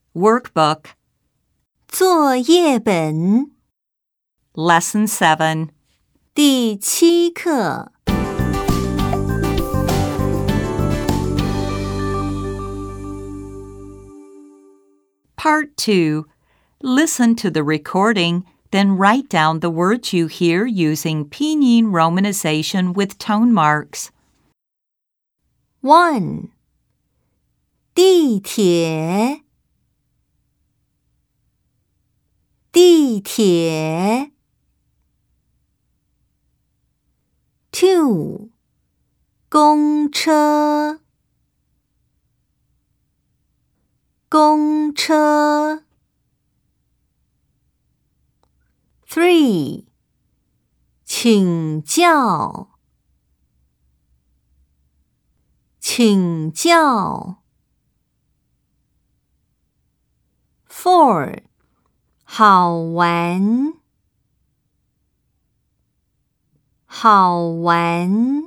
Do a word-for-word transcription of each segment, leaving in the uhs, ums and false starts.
Workbook 作业本 Lesson seven 第七课 Part two. Listen to the recording, then write down the words you hear using pinyin romanization with tone marks. one. 地铁地铁 two. 公车公车 three. 请教请教 four. 好玩好玩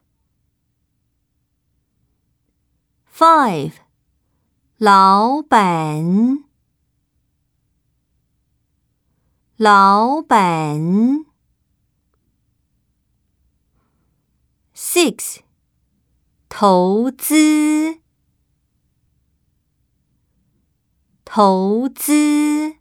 five. 老板老板 six. 投资投资